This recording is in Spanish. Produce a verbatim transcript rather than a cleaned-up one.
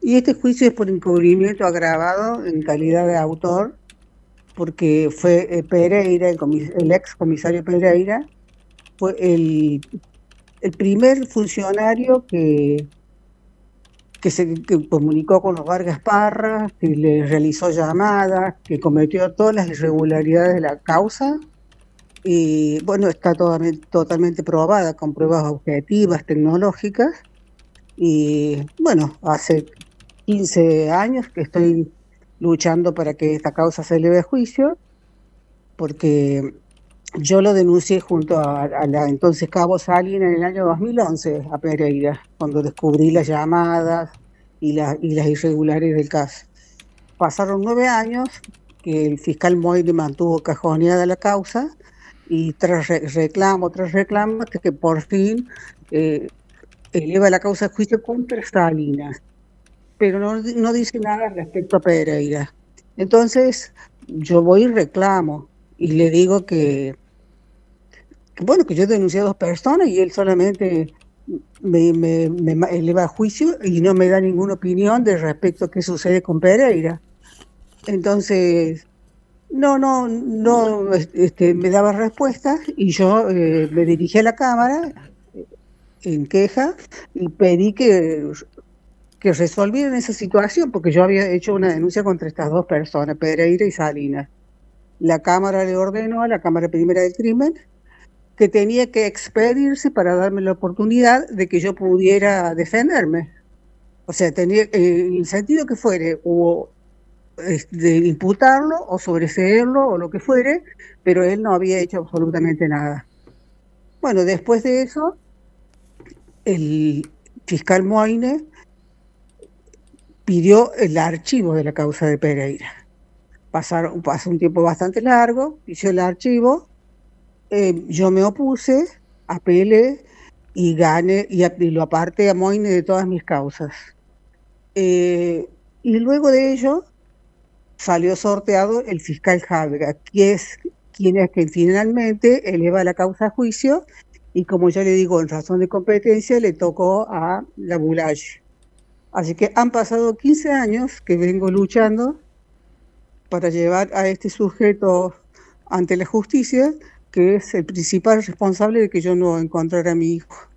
Y este juicio es por encubrimiento agravado en calidad de autor, porque fue eh, Pereira, el, comis el ex comisario Pereira, fue el, el primer funcionario que, que se que comunicó con los Vargas Parra, que le realizó llamadas, que cometió todas las irregularidades de la causa. Y bueno, está totalmente, totalmente probada con pruebas objetivas, tecnológicas. Y bueno, hace quince años que estoy luchando para que esta causa se eleve a juicio, porque yo lo denuncié junto a, a la entonces Cabo Salin en el año dos mil once a Pereira, cuando descubrí las llamadas y, la, y las irregularidades del caso. Pasaron nueve años que el fiscal Moyle mantuvo cajoneada la causa, y tras re reclamo, tras reclamo, hasta que por fin eh, eleva la causa a juicio contra Salinas, pero no, no dice nada respecto a Pereira. Entonces yo voy y reclamo y le digo que, que bueno, que yo denuncié a dos personas y él solamente me, me, me eleva a juicio y no me da ninguna opinión de respecto a qué sucede con Pereira. Entonces, no, no, no, este, me daba respuestas y yo eh, me dirigí a la Cámara en queja y pedí que, que resolvieran esa situación, porque yo había hecho una denuncia contra estas dos personas, Pereira y Salinas. La Cámara le ordenó a la Cámara Primera del Crimen que tenía que expedirse para darme la oportunidad de que yo pudiera defenderme. O sea, tenía, eh, el sentido que fuere, o de imputarlo o sobreseerlo o lo que fuere, pero él no había hecho absolutamente nada. Bueno, después de eso, el fiscal Moine pidió el archivo de la causa de Pereira. Pasaron, pasó un tiempo bastante largo, hizo el archivo, eh, yo me opuse, apelé y gané, y, y lo aparté a Moine de todas mis causas. Eh, y luego de ello, salió sorteado el fiscal Javega, que es quien es que finalmente eleva la causa a juicio, y como ya le digo, en razón de competencia, le tocó a la Boulaye. Así que han pasado quince años que vengo luchando para llevar a este sujeto ante la justicia, que es el principal responsable de que yo no encontrara a mi hijo.